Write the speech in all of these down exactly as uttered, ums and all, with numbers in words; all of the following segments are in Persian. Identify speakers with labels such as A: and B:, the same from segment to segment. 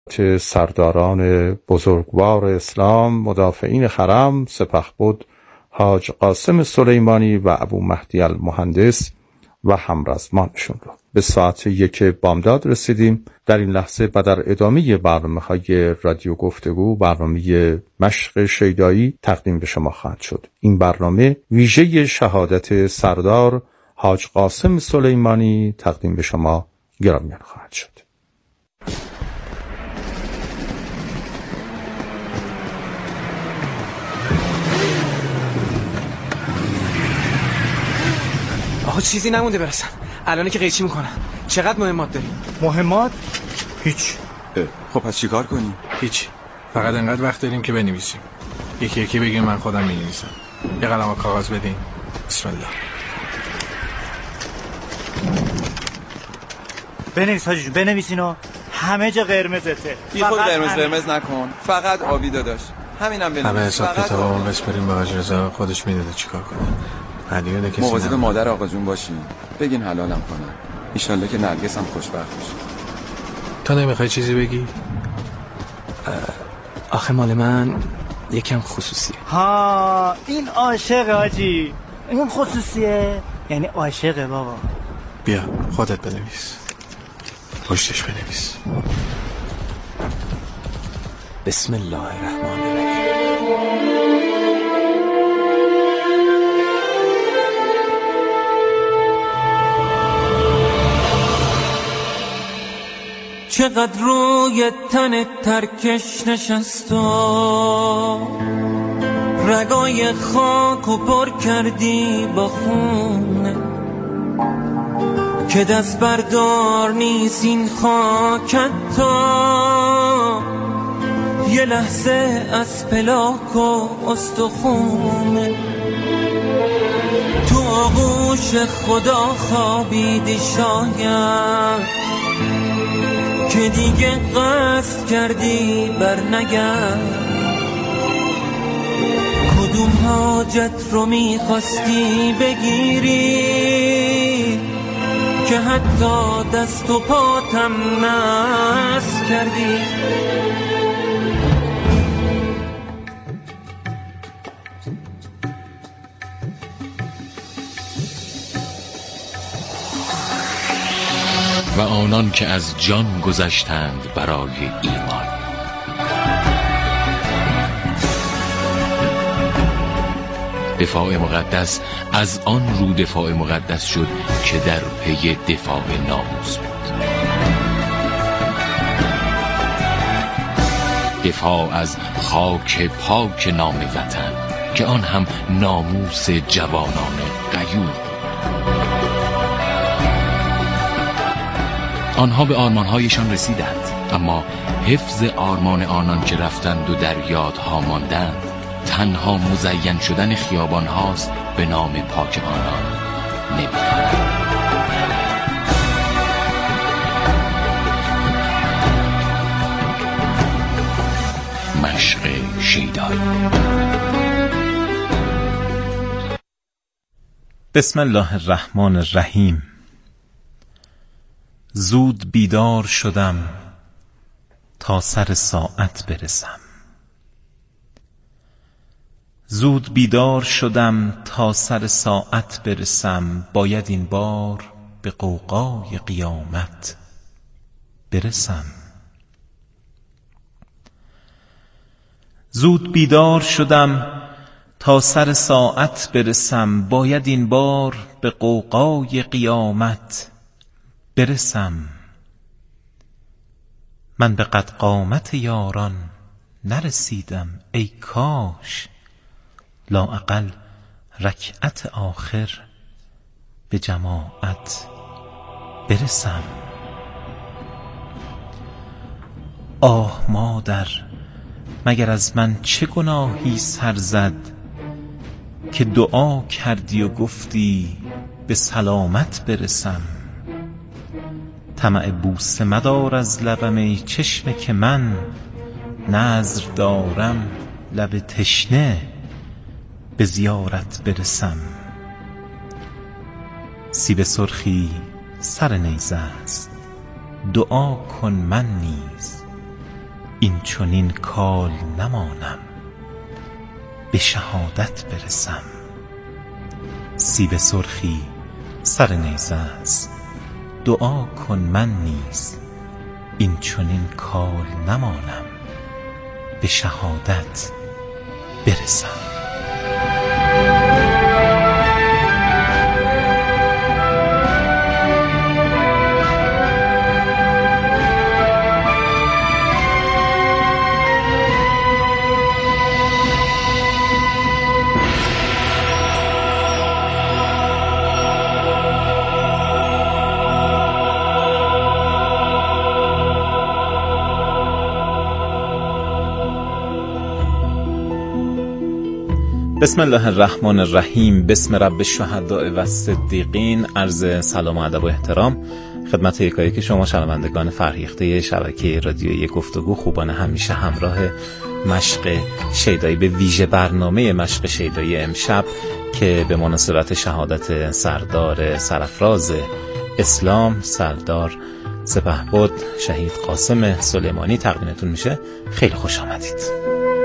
A: سرداران بزرگوار اسلام، مدافعین حرم، سپهبد حاج قاسم سلیمانی و ابو مهدی المهندس و همرزمانشون رو. به ساعت یک بامداد رسیدیم. در این لحظه و در ادامه برنامه‌های رادیو گفتگو، برنامه مشق شیدایی تقدیم به شما خواهد شد. این برنامه ویژه شهادت سردار حاج قاسم سلیمانی تقدیم به شما گرامیان خواهد شد.
B: آقا چیزی نمونده برسم. الان که قیچی میکنم. چقدر مهمات داریم؟
C: مهمات؟ هیچ.
D: خب پس چیکار کنیم؟
C: هیچ. فقط انقدر وقت داریم که بنویسیم. یکی یکی بگیم من خودم می‌نویسم. یه قلم و کاغذ بدین. بسم الله.
E: بنویس حاجی جون، بنویس اینو. همه جا قرمزته.
D: بی خود قرمز قرمز نکن. فقط آبی داداش. همینم بنویس.
C: همه حساب کتابمون بسپریم به حاج رضا، خودش میدونه چیکار کنه. هدیه کسی
D: مواظب مادر آقا جون باشین. بگین حلالم کنن. ان شاءالله که نرگس هم خوشبخت بشه.
C: تا نمیخوای چیزی بگی؟
B: آخه مال من یکم خصوصیه.
E: ها این عاشق حاجی. این خصوصیه یعنی عاشقه بابا.
C: بیا خودت بنویس. پشتش بنویس.
B: بسم الله الرحمن الرحیم.
F: چقدر روی تن ترکش نشست و رگای خاک و پر کردی با خونه که دست بردار نیست این خاکت تا یه لحظه از پلاک و استخونه تو آغوش خدا خوابیدی شاید که دیگه قصد کردی بر نگرد کدوم حاجت رو میخواستی بگیری که حتی دست و پاتم نس کردی
G: و آنان که از جان گذشتند برای ایمان. دفاع مقدس از آن رو دفاع مقدس شد که در پی دفاع ناموس بود. دفاع از خاک پاک نام وطن که آن هم ناموس جوانان غیور. آنها به آرمانهایشان رسیدند، اما حفظ آرمان آنان که رفتند و در یادها ماندند تنها مزین شدن خیابان هاست به نام پاک آنان نمی‌دانند. مشق شیدایی.
H: بسم الله الرحمن الرحیم. زود بیدار شدم تا سر ساعت برسم. زود بیدار شدم تا سر ساعت برسم، باید این بار به غوغای قیامت برسم. زود بیدار شدم تا سر ساعت برسم، باید این بار به غوغای قیامت برسم. من به قد قامت یاران نرسیدم، ای کاش لااقل رکعت آخر به جماعت برسم. آه مادر، مگر از من چه گناهی سر زد که دعا کردی و گفتی به سلامت برسم. طمع بوسه مدار از لبم ای چشمه که من نذر دارم لب تشنه به زیارت برسم. سیب سرخی سر نیزه است، دعا کن من نیز این چنین کال نمانم به شهادت برسم. سیب سرخی سر نیزه است دعا کن من نیز این چنین کال نمانم به شهادت برسم. بسم الله الرحمن الرحیم. بسم رب الشهداء و الصدیقین. عرض سلام و ادب و احترام خدمت یکایک شما شنوندگان فرهیخته شبکه رادیویی گفتگو، خوبان همیشه همراه مشق شیدایی، به ویژه برنامه مشق شیدایی امشب که به مناسبت شهادت سردار سرافراز اسلام سردار سپهبد شهید قاسم سلیمانی تقدیمتون میشه. خیلی خوش آمدید.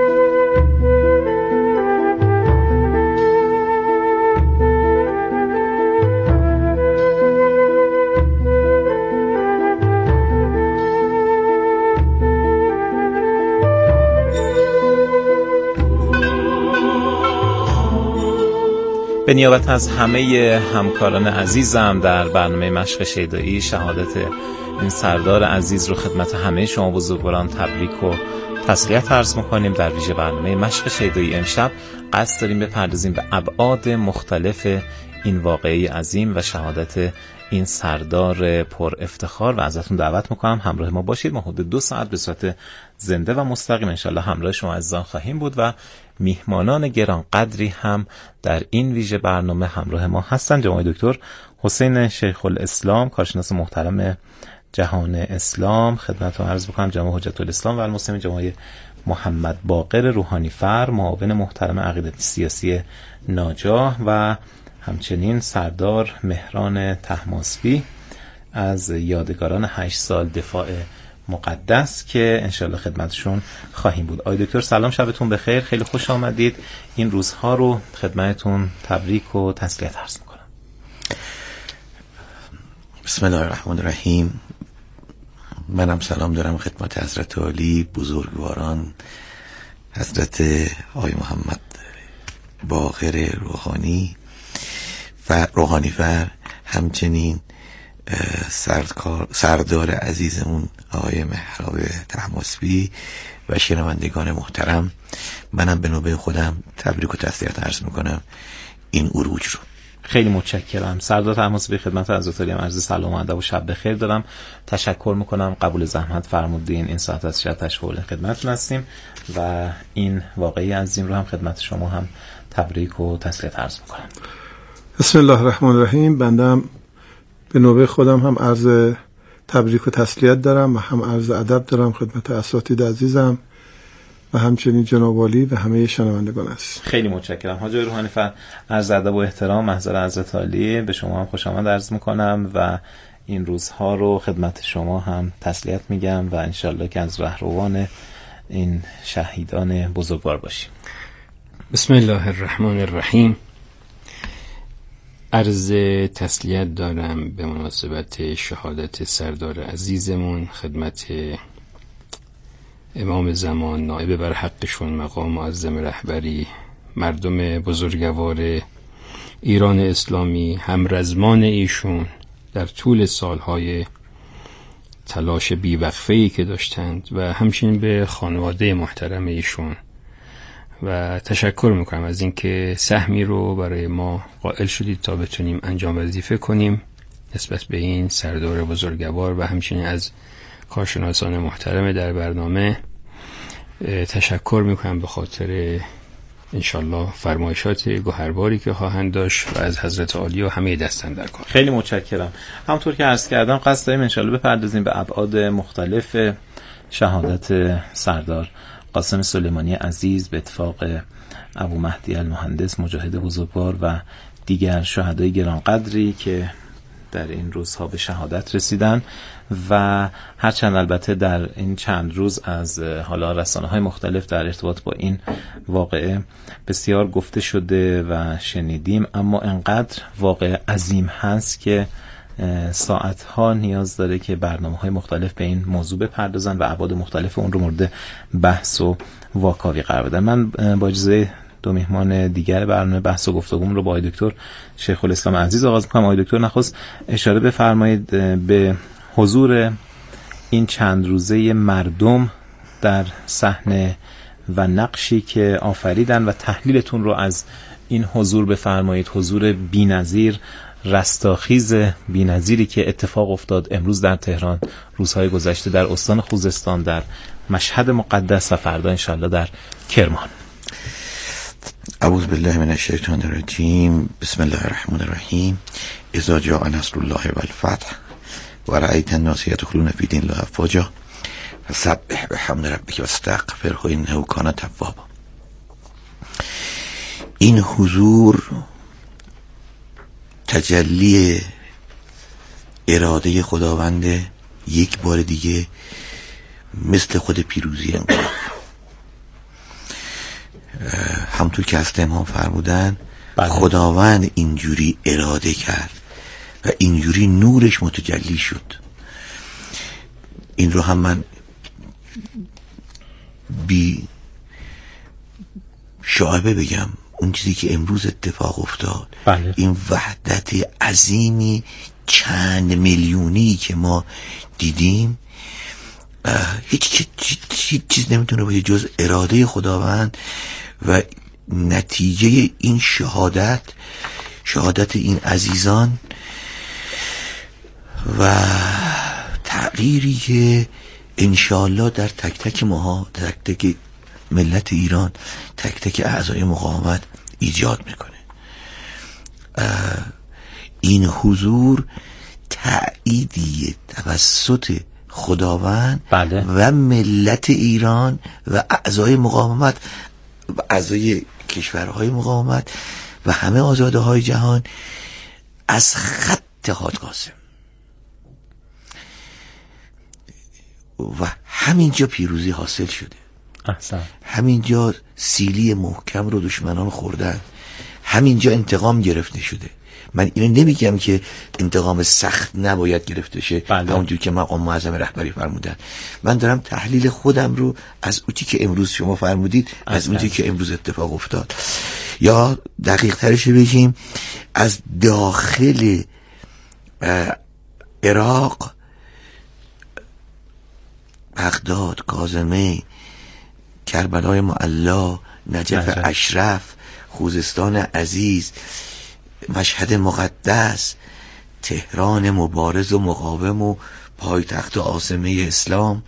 H: به نیابت از همه همکاران عزیزم در برنامه مشق شیدایی، شهادت این سردار عزیز رو خدمت همه شما بزرگواران تبریک و تسلیت عرض می‌کنیم. در ویژه برنامه مشق شیدایی امشب قصد داریم بپردازیم به ابعاد مختلف این واقعه عظیم و شهادت این سردار پر افتخار و ازتون دعوت میکنم همراه ما باشید. ما حدود دو ساعت به صورت زنده و مستقیم انشالله همراه شما عزیزان خواهیم بود و میهمانان گران قدری هم در این ویژه برنامه همراه ما هستند. جناب دکتر حسین شیخ الاسلام، کارشناس محترم جهان اسلام، خدمتتون عرض بکنم جناب حجت الاسلام و المسلمین. جناب محمد باقر روحانی فر، معاون محترم عقیدتی سیاسی ناجاه و همچنین سردار مهران طهماسبی از یادگاران هشت سال دفاع مقدس که انشالله خدمتشون خواهیم بود. آقای دکتر سلام، شبتون بخیر، خیلی خوش آمدید. این روزها رو خدمتتون تبریک و تسلیت عرض میکنم.
I: بسم الله الرحمن الرحیم. منم سلام دارم خدمت حضرت عالی بزرگواران، حضرت آقای محمد باقر روحانی و روحانی فر، همچنین سردکار سردار عزیزمون آقای مهراب طهماسبی و شنوندگان محترم. منم به نوبه خودم تبریک و تسلیت عرض میکنم این عروج رو.
H: خیلی متشکرم. سردار طهماسبی، خدمت حضرت عالی عرض سلام و ادب و شب بخیر دارم. تشکر میکنم، قبول زحمت فرمودین. این ساعت از شب تشکر خدمتتون هستیم و این واقعی عظیم رو هم خدمت شما هم تبریک و تسلیت عرض میکنم.
J: بسم الله الرحمن الرحیم. بندم به نوبه خودم هم عرض تبریک و تسلیت دارم و هم عرض ادب دارم خدمت اساتید عزیزم و همچنین جناب عالی و همه شنوندگان است.
H: خیلی متشکرم. حاج روحانی فر، عرض ادب و احترام محضر حضرت عالی به شما هم خوش آمد عرض میکنم و این روزها رو خدمت شما هم تسلیت میگم و انشالله که از رهروان این شهیدان بزرگوار باشیم.
K: بسم الله الرحمن الرحیم. عرض تسلیت دارم به مناسبت شهادت سردار عزیزمون خدمت امام زمان، نائب بر حقشون، مقام معظم رهبری، مردم بزرگوار ایران اسلامی، همرزمان ایشون در طول سالهای تلاش بیوقفه‌ای که داشتند و همچنین به خانواده محترم ایشون و تشکر میکنم از اینکه سهمی رو برای ما قائل شدید تا بتونیم انجام وظیفه کنیم نسبت به این سردار بزرگوار و همچنین از کارشناسان محترم در برنامه تشکر میکنم به خاطر انشالله فرمایشات گوهرباری که خواهند داشت و از حضرت عالی و همه دستاندرکار.
H: خیلی متشکرم. همطور که عرض کردم قصد داریم انشالله بپردازیم به ابعاد مختلف شهادت سردار قاسم سلیمانی عزیز به اتفاق ابو مهدی المهندس مجاهد بزرگوار و دیگر شهدای گرانقدری که در این روزها به شهادت رسیدن و هرچند البته در این چند روز از حالا رسانه‌های مختلف در ارتباط با این واقعه بسیار گفته شده و شنیدیم، اما انقدر واقعه عظیم هست که ساعتها نیاز داره که برنامه‌های مختلف به این موضوع بپردازن و ابعاد مختلف اون رو مورد بحث و واکاوی قرار بدن. من با اجازه دو مهمان دیگر برنامه بحث و گفتگوم رو با آقای دکتر شیخ الاسلام عزیز آغاز می‌کنم. آقای دکتر نخست اشاره بفرمایید به حضور این چند روزه مردم در صحنه و نقشی که آفریدن و تحلیلتون رو از این حضور بفرمایید. حضور بی‌نظیر، رستاخیز بی‌نظیری که اتفاق افتاد امروز در تهران، روزهای گذشته در استان خوزستان، در مشهد مقدس و فردا انشالله در کرمان.
I: اعوذ بالله من الشیطان الرجیم. بسم الله الرحمن الرحیم. اذا جاء نصر الله والفتح ورأیت الناس يدخلون فی دین الله افواجا فسبح بحمد ربک واستغفره انه کان توابا. این حضور تجلی اراده خداوند یک بار دیگه مثل خود پیروزی انقلاب. همطور که از امام فرمودن بله. خداوند اینجوری اراده کرد و اینجوری نورش متجلی شد. این رو هم من بی شایبه بگم، اون چیزی که امروز اتفاق افتاد بله. این وحدت عظیمی چند میلیونی که ما دیدیم، هیچ هیچ چیز نمیتونه باشه جز اراده خداوند و نتیجه این شهادت شهادت این عزیزان و تغییری که انشالله در تک تک ماها، تک تک ملت ایران، تک تک اعضای مقاومت ایجاد میکنه. این حضور تأییدی توسط خداوند بله. و ملت ایران و اعضای مقاومت و اعضای کشورهای مقاومت و همه آزاده های جهان از خط حاج قاسم و همینجا پیروزی حاصل شده. احسن. همینجا سیلی محکم رو دشمنان خوردن، همینجا انتقام گرفته شده. من اینو نمیگم که انتقام سخت نباید گرفته شه، بله. همونجور که مقام معظم رهبری فرمودن. من دارم تحلیل خودم رو از اوتی که امروز شما فرمودید، از اوتی که امروز اتفاق افتاد، یا دقیق ترش بگیم از داخل عراق، بغداد، کاظمه، کربلای معلا، نجف عجب. اشرف، خوزستان عزیز، مشهد مقدس، تهران مبارز و مقاوم و پایتخت و عاصمه اسلام،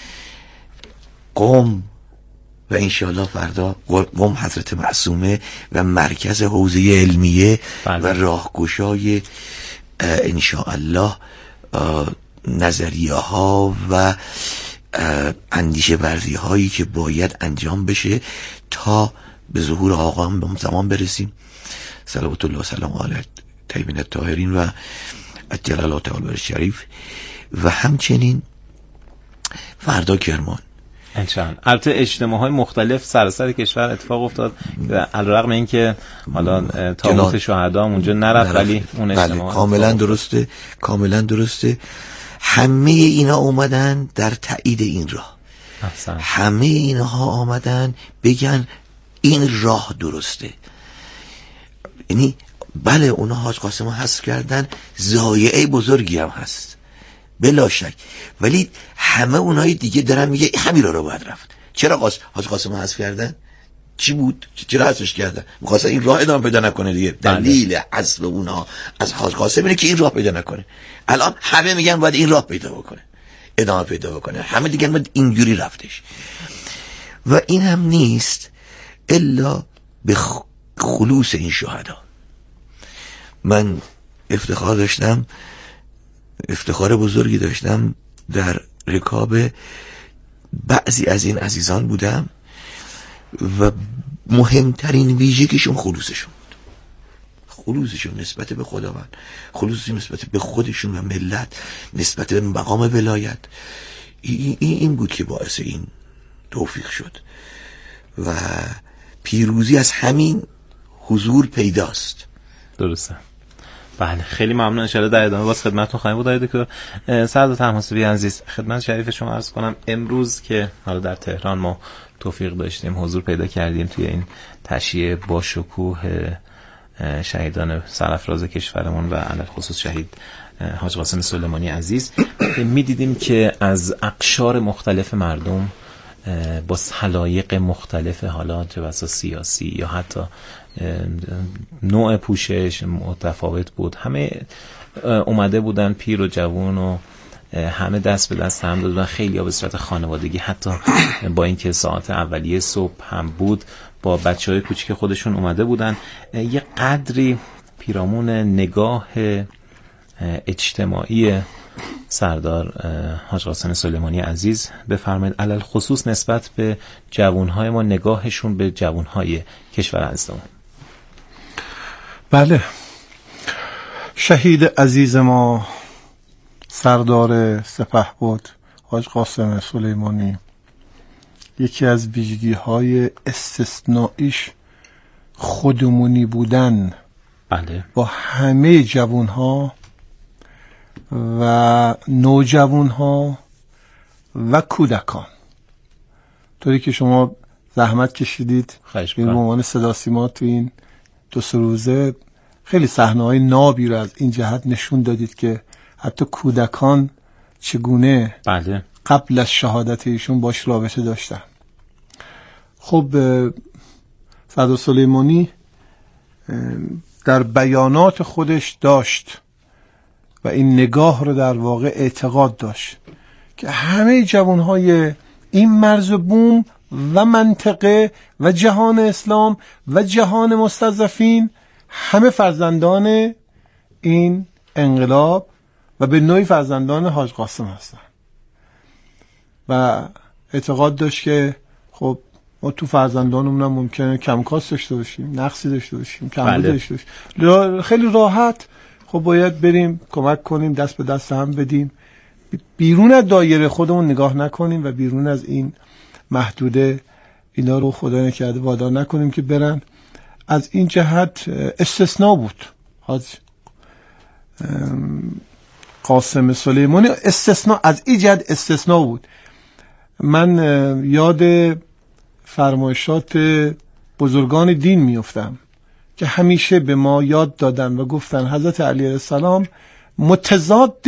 I: قم و انشاءالله فردا قم حضرت معصومه و مرکز حوزه علمیه بله. و راهگشای انشاءالله نظریه ها و اندیشه ورزی هایی که باید انجام بشه تا به ظهور آقا هم زمان برسیم. صلوات الله و سلام علیه طیبین الطاهرین و عجل الله تعالی شریف. و همچنین فردا کرمان
H: انشاءالله. البته اجتماعهای مختلف سراسر کشور اتفاق افتاد علیرغم اینکه حالا تابوت شهدا اونجا نرفت، ولی اون اجتماع
I: کاملا درسته، کاملا درسته. همه اینا اومدن در تایید این راه. احسن. همه اینها آمدن بگن این راه درسته. یعنی بله اونا حاج قاسم رو حذف کردن، ضایعه بزرگی هم هست بلا شک، ولی همه اونای دیگه دارن میگه همین رو باید رفت. چرا قاس حاج قاسم رو حذف کردن؟ چی بود؟ چرا حذفش کردن؟ می‌خواستن این راه ادامه پیدا نکنه دیگه. دلیل حذف اونها از حاج قاسم اینه که این راه پیدا نکنه. الان همه میگن باید این راه پیدا بکنه، ادامه پیدا بکنه. همه دیگه باید اینجوری رفتش. و این هم نیست الا به خلوص این شهدا. من افتخار داشتم، افتخار بزرگی داشتم در رکاب بعضی از این عزیزان بودم و مهمترین ویژگیشون خلوصشون بود. خلوصشون نسبت به خداوند، خلوصشون نسبت به خودشون و ملت، نسبت به مقام ولایت، این, این بود که باعث این توفیق شد و پیروزی از همین حضور پیداست.
H: درسته. بله خیلی ممنون. ان شاءالله در ادامه باز خدمتتون خواهیم بود. آقای دکتر سعادت طهماسبی عزیز، خدمت شریف شما عرض کنم امروز که حالا در تهران ما توفیق داشتیم حضور پیدا کردیم توی این تشییع با شکوه شهیدان سرافراز کشورمون و علل خصوص شهید حاج قاسم سلیمانی عزیز، می‌دیدیم که از اقشار مختلف مردم با سلایق مختلف، حالا چه بسا سیاسی یا حتی نوع پوشش متفاوت بود، همه اومده بودن، پیر و جوان و همه دست به دست هم دادن، خیلی ها به صورت خانوادگی، حتی با اینکه ساعت اولیه صبح هم بود با بچه های کوچیک خودشون اومده بودن. یه قدری پیرامون نگاه اجتماعی سردار حاج قاسم سلیمانی عزیز بفرمایید، علل خصوص نسبت به جوانهای ما، نگاهشون به جوانهای کشور عزیزمون.
J: بله، شهید عزیز ما سردار سپهبد حاج قاسم سلیمانی یکی از ویژگی‌های استثنائیش خودمونی بودن.
H: بله.
J: با همه جوانها و نوجوانها و کودکان، طوری که شما زحمت کشیدید به عنوان صدا سیما تو این دو سه روزه خیلی صحنه‌های نابی رو از این جهت نشون دادید که حتی کودکان چگونه
H: بله.
J: قبل از شهادت ایشون باش رابطه داشتن. خب سردار سلیمانی در بیانات خودش داشت و این نگاه رو در واقع اعتقاد داشت که همه جوانهای این مرز بوم و منطقه و جهان اسلام و جهان مستضعفین همه فرزندان این انقلاب و به نوعی فرزندان حاج قاسم هستن و اعتقاد داشت که خب ما تو فرزندانمون هم ممکنه کمکاس داشته باشیم، نقصی داشته باشیم، کمبود داشته باشیم، خیلی راحت خب باید بریم کمک کنیم، دست به دست هم بدیم، بیرون از دایره خودمون نگاه نکنیم و بیرون از این محدوده اینا رو خدا نکرده وادار نکنیم که برن. از این جهت استثناء بود حاج قاسم سلیمانی، استثناء از این جهت استثناء بود. من یاد فرمایشات بزرگان دین میافتم که همیشه به ما یاد دادن و گفتن حضرت علی علیه السلام متضاد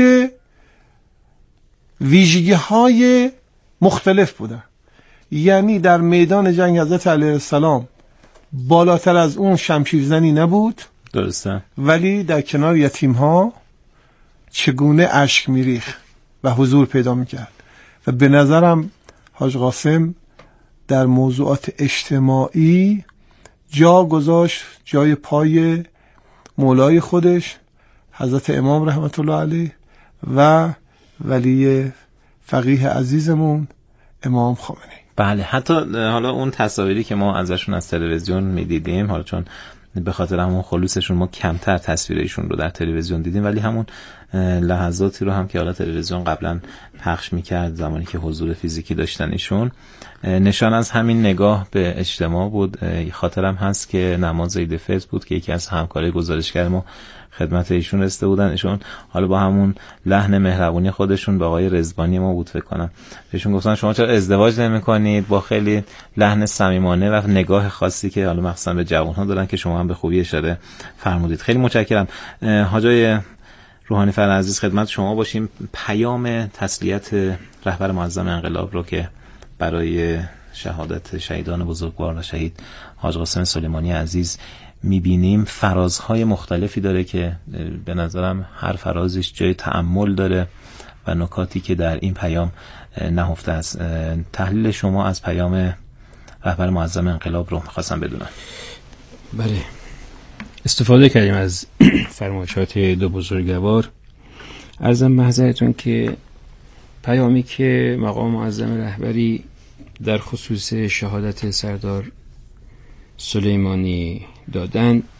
J: ویژگی های مختلف بودن. یعنی در میدان جنگ حضرت علیه السلام بالاتر از اون شمشیر زنی نبود،
H: درسته،
J: ولی در کنار یتیم ها چگونه اشک میریخ و حضور پیدا میکرد. و به نظرم حاج قاسم در موضوعات اجتماعی جا گذاشت، جای پای مولای خودش حضرت امام رحمت الله علیه و ولی فقیه عزیزمون امام خامنه‌ای.
H: بله، حتی حالا اون تصاویری که ما ازشون از تلویزیون میدیدیم، حالا چون به خاطر همون خلوصشون ما کمتر تصویرشون رو در تلویزیون دیدیم، ولی همون لحظاتی رو هم که حالا تلویزیون قبلا پخش میکرد زمانی که حضور فیزیکی داشتن ایشون، نشان از همین نگاه به اجتماع بود. خاطرم هست که نماز عید فطر بود که یکی از همکارای گزارشگر ما خدمت ایشون رسیده بودن، ایشون حالا با همون لحن مهربونی خودشون به آقای رضوانی ما بود فکر کنم، بهشون گفتن شما چرا ازدواج نمی‌کنید، با خیلی لحن صمیمانه و نگاه خاصی که حالا مخصوصا به جوان‌ها دادن که شما هم به خوبی اشاره فرمودید. خیلی متشکرم. حاجای روحانی فر عزیز خدمت شما باشیم. پیام تسلیت رهبر معظم انقلاب رو که برای شهادت شهیدان بزرگوار و شهید حاج قاسم سلیمانی عزیز میبینیم، فرازهای مختلفی داره که به نظرم هر فرازش جای تأمل داره و نکاتی که در این پیام نهفته است. تحلیل شما از پیام رهبر معظم انقلاب رو میخواستم بدونم.
K: بله، استفاده کردیم از فرمایشات دو بزرگوار. عرضم به حضرتون که پیامی که مقام معظم رهبری در خصوص شهادت سردار سلیمانی دادن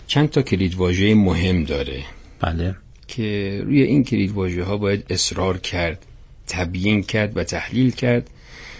K: چند تا کلیدواژه مهم داره.
H: بله.
K: که روی این کلیدواژه ها باید اصرار کرد، تبیین کرد و تحلیل کرد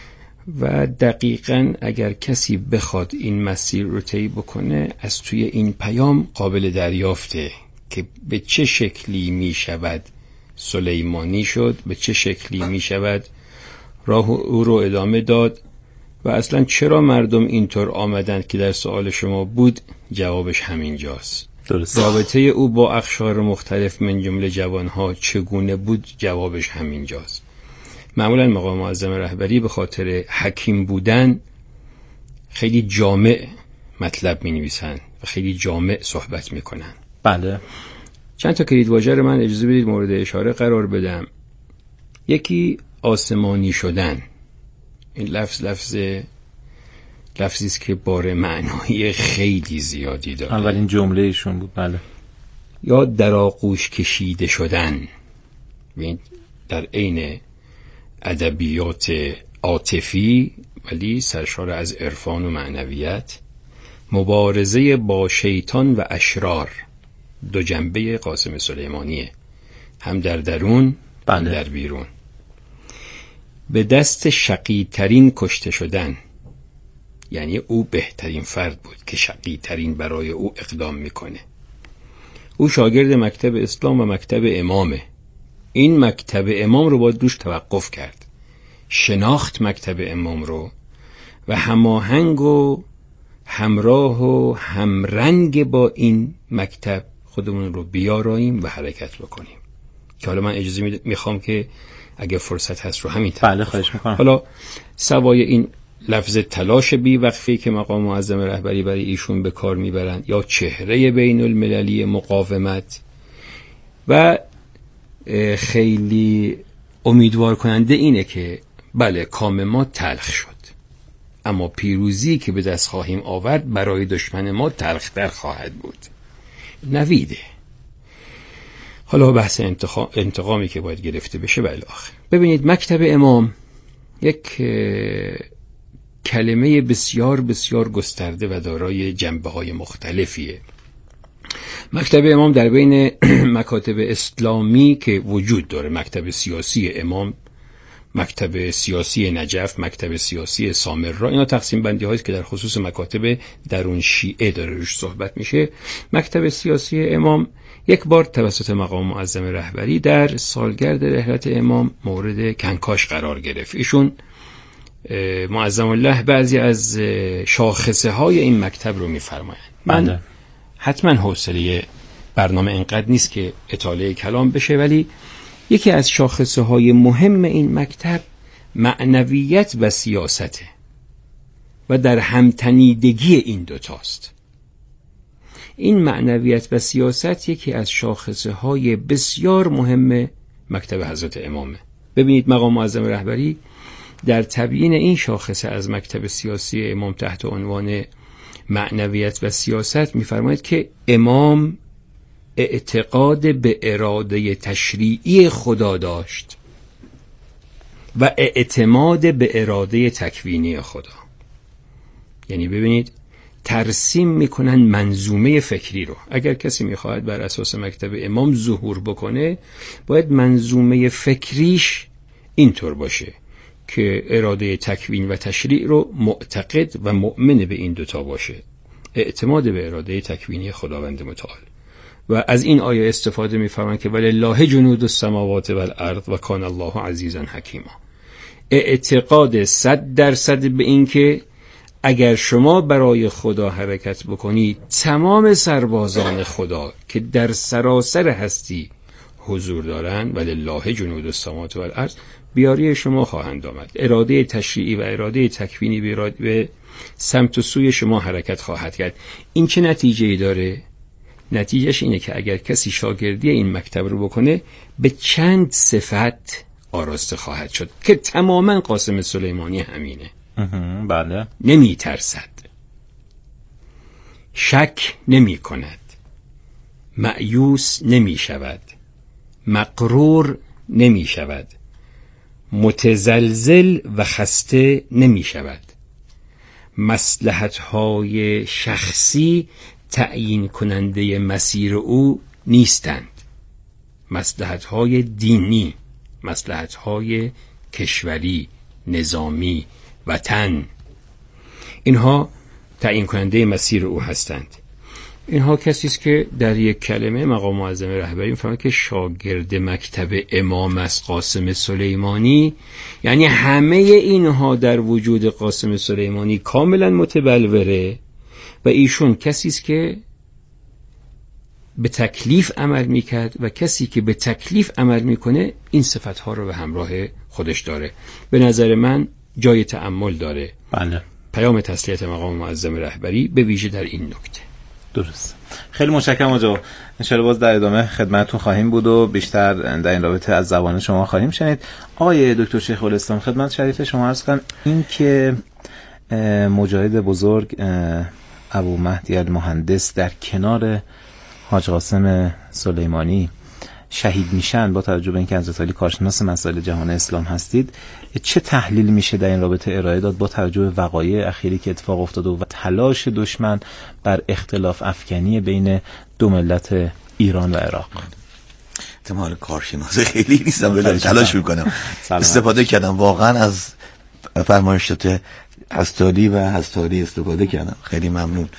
K: و دقیقاً اگر کسی بخواد این مسیر رو طی بکنه از توی این پیام قابل دریافته که به چه شکلی می شود سلیمانی شد، به چه شکلی می شود راه او رو ادامه داد و اصلا چرا مردم اینطور آمدند که در سوال شما بود. جوابش همینجاست.
H: درست.
K: رابطه او با اقشار مختلف من جمله جوانها چگونه بود؟ جوابش همینجاست. معمولا مقام معظم رهبری به خاطر حکیم بودن خیلی جامع مطلب می نویسن و خیلی جامع صحبت می کنن.
H: بله.
K: چند تا کلیدواژه رو من اجازه بدید مورد اشاره قرار بدم. یکی آسمانی شدن. این لفظ لفظ لفظی است که بار معنایی خیلی زیادی داره.
H: اولین جمله ایشون بود. بله.
K: یا در آغوش کشیده شدن. ببین در عین ادبیات عاطفی ولی سرشار از عرفان و معنویت، مبارزه با شیطان و اشرار، دو جنبه قاسم سلیمانیه، هم در درون هم در بیرون. به دست شقی ترین کشته شدن، یعنی او بهترین فرد بود که شقی ترین برای او اقدام میکنه. او شاگرد مکتب اسلام و مکتب امامه. این مکتب امام رو باید روش توقف کرد، شناخت مکتب امام رو و هماهنگ و همراه و همرنگ با این مکتب خودمون رو بیاراییم و حرکت بکنیم. که حالا من اجازه میخوام که اگه فرصت هست رو همین
H: بله خواهش میکنم.
K: حالا سوای این لفظ تلاش بی وقفی که مقام معظم رهبری برای ایشون به کار میبرند یا چهره بین المللی مقاومت و خیلی امیدوار کننده اینه که بله کام ما تلخ شد اما پیروزی که به دست خواهیم آورد برای دشمن ما تلختر خواهد بود. نویده. حالا بحث انتقامی که باید گرفته بشه بله آخر. ببینید مکتب امام یک کلمه بسیار بسیار گسترده و دارای جنبه‌های مختلفیه. مکتب امام در بین مکاتب اسلامی که وجود داره، مکتب سیاسی امام، مکتب سیاسی نجف، مکتب سیاسی سامرا، اینا تقسیم بندی هایی که در خصوص مکاتب درون شیعه داره روش صحبت میشه. مکتب سیاسی امام یک بار توسط مقام معظم رهبری در سالگرد رحلت امام مورد کنکاش قرار گرفت. ایشون معظم الله بعضی از شاخصه های این مکتب رو میفرمایند. من حتما حوصله برنامه اینقدر نیست که اطاله کلام بشه، ولی یکی از شاخصه های مهم این مکتب معنویت و سیاسته و در همتنیدگی این دوتاست. این معنویت و سیاست یکی از شاخصه های بسیار مهم مکتب حضرت امامه. ببینید مقام معظم رهبری در تبیین این شاخصه از مکتب سیاسی امام تحت عنوان معنویت و سیاست می‌فرماید که امام اعتقاد به اراده تشریعی خدا داشت و اعتماد به اراده تکوینی خدا. یعنی ببینید ترسیم میکنن منظومه فکری رو. اگر کسی میخواهد بر اساس مکتب امام ظهور بکنه باید منظومه فکریش اینطور باشه که اراده تکوین و تشریع رو معتقد و مؤمن به این دوتا باشه، اعتماد به اراده تکوینی خداوند متعال. و از این آیه استفاده می‌فرمایند که ولله جنود السماوات والارض و کان الله عزیزا حکیما. اعتقاد صد درصد به این که اگر شما برای خدا حرکت بکنید تمام سربازان خدا که در سراسر هستی حضور دارند، ولله جنود السماوات والارض، بیاری شما خواهند آمد. اراده تشریعی و اراده تکوینی به, به سمت و سوی شما حرکت خواهد کرد. این چه نتیجه‌ای داره؟ نتیجهش اینه که اگر کسی شاگردی این مکتب رو بکنه به چند صفت آراسته خواهد شد که تماما قاسم سلیمانی همینه.
H: بله.
K: نمی ترسد، شک نمی کند، مأیوس نمی شود، مقرور نمی شود، متزلزل و خسته نمی شود، مصلحت‌های شخصی تعیین کننده مسیر او نیستند. مصلحت‌های دینی، مصلحت‌های کشوری، نظامی، وطن، اینها تعیین کننده مسیر او هستند. اینها کسی است که در یک کلمه مقام معظم رهبری میفهمه که شاگرد مکتب امام است قاسم سلیمانی، یعنی همه اینها در وجود قاسم سلیمانی کاملا متبلوره و ایشون کسی است که به تکلیف عمل میکرد و کسی که به تکلیف عمل میکنه این صفتها رو به همراه خودش داره. به نظر من جای تأمل داره.
H: بله.
K: پیام تسلیت مقام معظم رهبری به ویژه در این نکته.
H: درست. خیلی متشکرم آقا. انشالله باز در ادامه خدمتتون خواهیم بود و بیشتر در این رابطه از زبان شما خواهیم شنید. آقای دکتر شیخ الاسلام، خدمت شریف شما عرض کنم این که مجاهد بزرگ ابو مهدی المهندس در کنار حاج قاسم سلیمانی شهید میشن، با توجه به اینکه حضرت علی کارشناس مسائل جهان اسلام هستید، چه تحلیل میشه در این رابطه ارائه داد با توجه به وقایع اخیری که اتفاق افتاده و تلاش دشمن بر اختلاف افکنی بین دو ملت ایران و عراق؟
I: احتمال کارشناس خیلی نیستم ولی تلاش میکنم. استفاده کردم واقعا از فرمایشات هستالی و هستاری استفاده کردم. خیلی ممنون.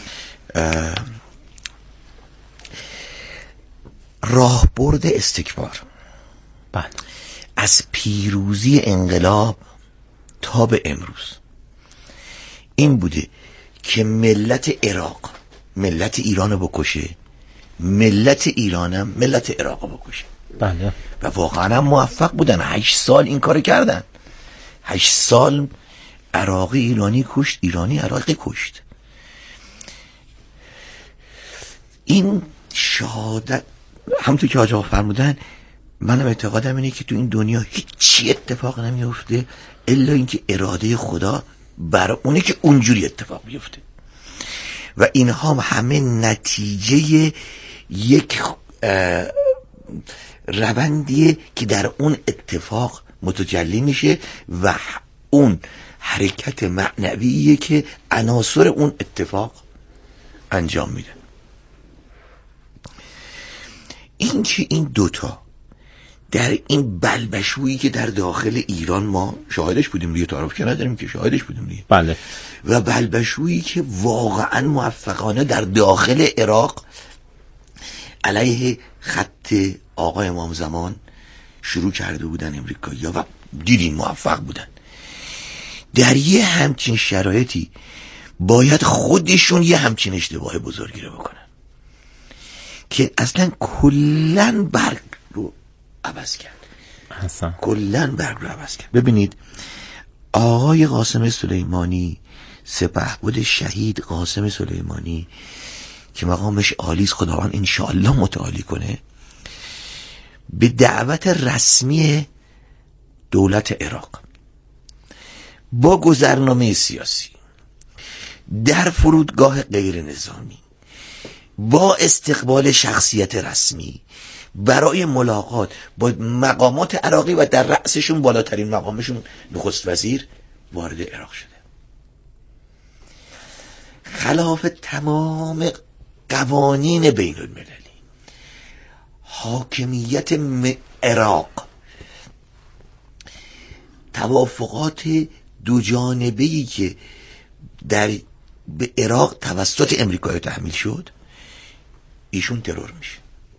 I: راهبرد استکبار
H: بله
I: از پیروزی انقلاب تا به امروز این بوده که ملت عراق ملت ایران رو بکشه، ملت ایرانم ملت عراق رو بکشه.
H: بله.
I: و واقعا هم موفق بودن. هشت سال این کار کردن. هشت سال عراقی ایرانی کشت، ایرانی عراقی کشت. این شهادت همونطور که حاج آقا فرمودن، منم اعتقادم اینه که تو این دنیا هیچی اتفاق نمیفته الا اینکه اراده خدا برای اونه که اونجوری اتفاق بیفته و اینها همه نتیجه یک روندیه که در اون اتفاق متجلی میشه و اون حرکت معنویه که عناصر اون اتفاق انجام میده. این که این دوتا در این بلبشویی که در داخل ایران ما شاهدش بودیم دیگه، تعارف که نداریم که شاهدش بودیم دیگه.
H: بله.
I: و بلبشویی که واقعا موفقانه در داخل عراق علیه خط آقای امام زمان شروع کرده بودن امریکایی‌ها و دیدین موفق بودن. در یه همچین شرایطی باید خودشون یه همچین اشتباه بزرگی رو بکنن که اصلا کلن برگ رو عوض کرد.
H: حسن.
I: کلن برگ رو عوض کرد. ببینید آقای قاسم سلیمانی، سپهبد شهید قاسم سلیمانی که مقامش عالیست، خداوند انشاءالله متعالی کنه، به دعوت رسمی دولت عراق با گذرنامه سیاسی در فرودگاه غیر نظامی با استقبال شخصیت رسمی برای ملاقات با مقامات عراقی و در رأسشون بالاترین مقامشون نخست وزیر وارد عراق شده، خلاف تمام قوانین بین المللی. حاکمیت عراق توافقات دو جانبه‌ای که در به عراق توسط امریکا تحمیل شد، ایشون ترور میشه.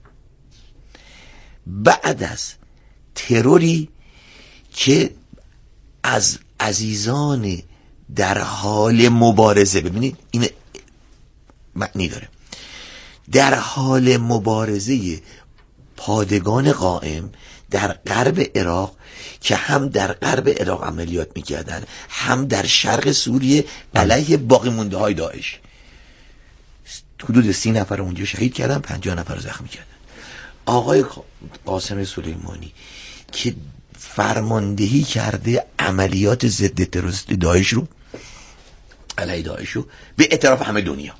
I: بعد از تروری که از عزیزان در حال مبارزه، ببینید این معنی داره، در حال مبارزه پادگان قائم در غرب عراق که هم در غرب عراق عملیات میکردن هم در شرق سوریه علیه باقی مونده های داعش، حدود سی نفر اونجا شهید کردن، پنجاه نفر زخمی کردن. آقای قاسم سلیمانی که فرماندهی کرده عملیات ضد تروریستی داعش رو، علیه داعش رو، به اعتراف همه دنیا،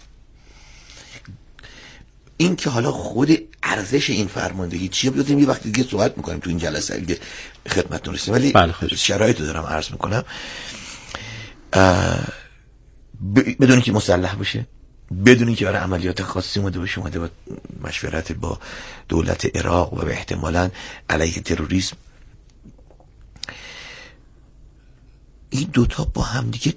I: این که حالا خود ارزش این فرماندهی چیه بیادیم یه وقتی دیگه صحبت میکنیم تو این جلسه دیگه خدمتتون رسیم، ولی شرایط رو دارم عرض میکنم. بدون که مسلح باشه، بدونی که برای عملیات خاصی اومده باشه، اومده با مشورت با دولت عراق و به احتمالاً علیه تروریسم. این دوتا با هم دیگه